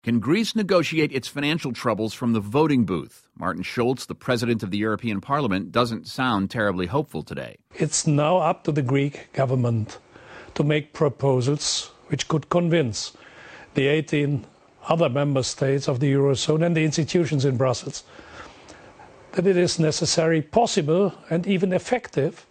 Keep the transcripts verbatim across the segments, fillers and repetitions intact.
Can Greece negotiate its financial troubles from the voting booth? Martin Schulz, the president of the European Parliament, doesn't sound terribly hopeful today. It's now up to the Greek government to make proposals which could convince the eighteen other member states of the Eurozone and the institutions in Brussels that it is necessary, possible, and even effective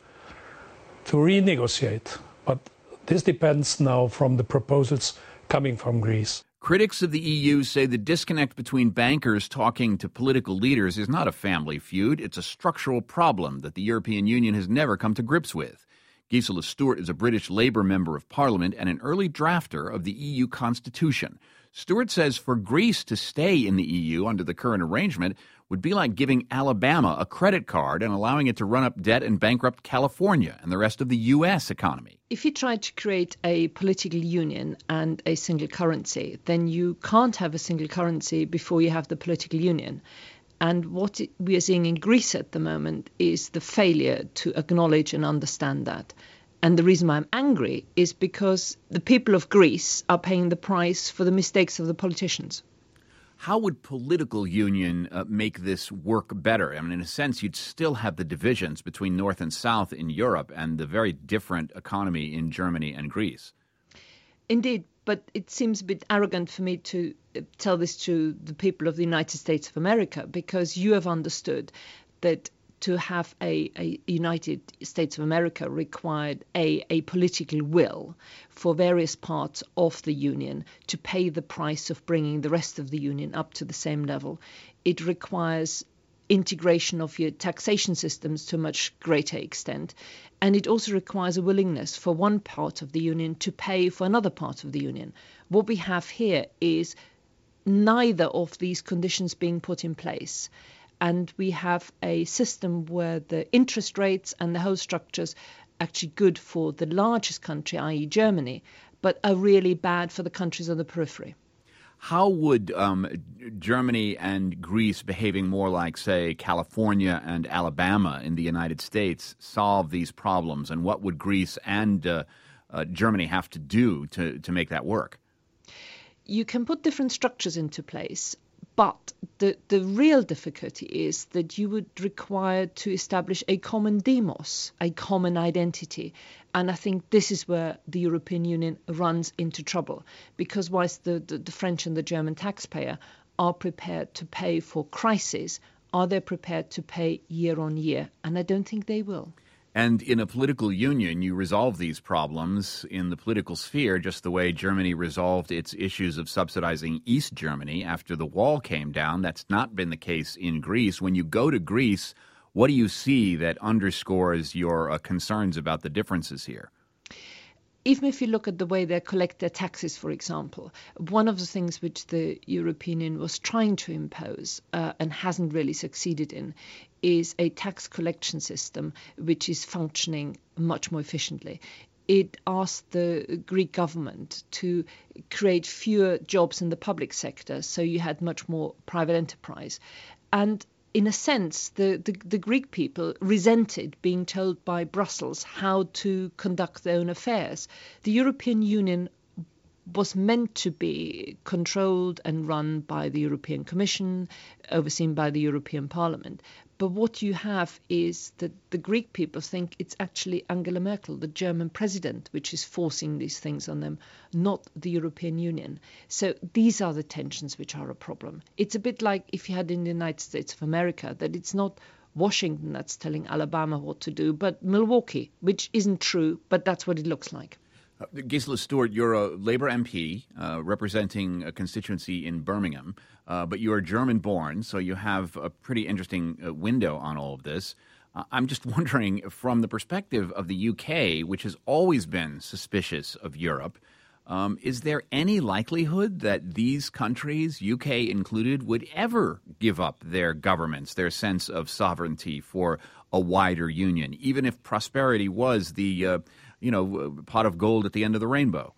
to renegotiate. But this depends now from the proposals coming from Greece. Critics of the E U say the disconnect between bankers talking to political leaders is not a family feud. It's a structural problem that the European Union has never come to grips with. Gisela Stuart is a British Labour member of Parliament and an early drafter of the E U Constitution. Stuart says for Greece to stay in the E U under the current arrangement would be like giving Alabama a credit card and allowing it to run up debt and bankrupt California and the rest of the U S economy. If you try to create a political union and a single currency, then you can't have a single currency before you have the political union. And what we are seeing in Greece at the moment is the failure to acknowledge and understand that. And the reason why I'm angry is because the people of Greece are paying the price for the mistakes of the politicians. How would political union uh, make this work better? I mean, in a sense, you'd still have the divisions between North and South in Europe and the very different economy in Germany and Greece. Indeed, but it seems a bit arrogant for me to tell this to the people of the United States of America, because you have understood that to have a, a United States of America required a, a political will for various parts of the union to pay the price of bringing the rest of the union up to the same level. It requires integration of your taxation systems to a much greater extent. And it also requires a willingness for one part of the union to pay for another part of the union. What we have here is neither of these conditions being put in place. And we have a system where the interest rates and the whole structures are actually good for the largest country, that is. Germany, but are really bad for the countries on the periphery. How would um, Germany and Greece behaving more like, say, California and Alabama in the United States solve these problems? And what would Greece and uh, uh, Germany have to do to, to make that work? You can put different structures into place. But the, the real difficulty is that you would require to establish a common demos, a common identity. And I think this is where the European Union runs into trouble, because whilst the, the, the French and the German taxpayer are prepared to pay for crises, are they prepared to pay year on year? And I don't think they will. And in a political union, you resolve these problems in the political sphere just the way Germany resolved its issues of subsidizing East Germany after the wall came down. That's not been the case in Greece. When you go to Greece, what do you see that underscores your uh, concerns about the differences here? Even if you look at the way they collect their taxes, for example, one of the things which the European Union was trying to impose uh, and hasn't really succeeded in is a tax collection system which is functioning much more efficiently. It asked the Greek government to create fewer jobs in the public sector, so you had much more private enterprise. And in a sense, the, the, the Greek people resented being told by Brussels how to conduct their own affairs. The European Union was meant to be controlled and run by the European Commission, overseen by the European Parliament. But what you have is that the Greek people think it's actually Angela Merkel, the German president, which is forcing these things on them, not the European Union. So these are the tensions which are a problem. It's a bit like if you had in the United States of America, that it's not Washington that's telling Alabama what to do, but Milwaukee, which isn't true, but that's what it looks like. Uh, Gisela Stuart, you're a Labour M P uh, representing a constituency in Birmingham, uh, but you are German-born, so you have a pretty interesting uh, window on all of this. Uh, I'm just wondering, from the perspective of the U K, which has always been suspicious of Europe, um, is there any likelihood that these countries, U K included, would ever give up their governments, their sense of sovereignty for a wider union, even if prosperity was the uh, you know, pot of gold at the end of the rainbow?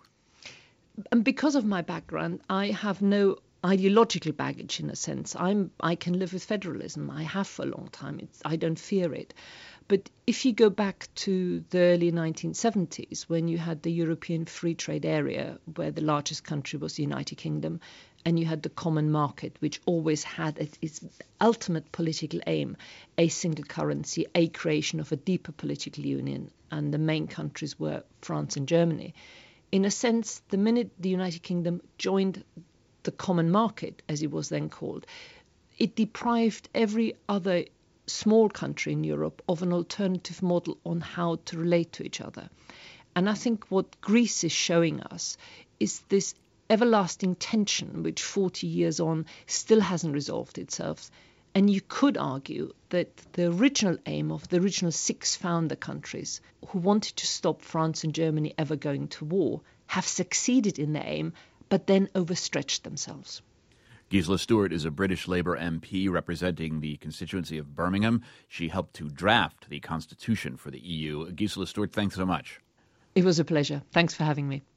And because of my background, I have no ideological baggage in a sense. I'm I can live with federalism. I have for a long time. It's, I don't fear it. But if you go back to the early nineteen seventies, when you had the European Free Trade Area, where the largest country was the United Kingdom, and you had the common market, which always had its, its ultimate political aim, a single currency, a creation of a deeper political union, and the main countries were France and Germany. In a sense, the minute the United Kingdom joined the common market, as it was then called, it deprived every other small country in Europe of an alternative model on how to relate to each other. And I think what Greece is showing us is this everlasting tension, which forty years on still hasn't resolved itself. And you could argue that the original aim of the original six founder countries who wanted to stop France and Germany ever going to war have succeeded in their aim, but then overstretched themselves. Gisela Stuart is a British Labour M P representing the constituency of Birmingham. She helped to draft the constitution for the E U. Gisela Stuart, thanks so much. It was a pleasure. Thanks for having me.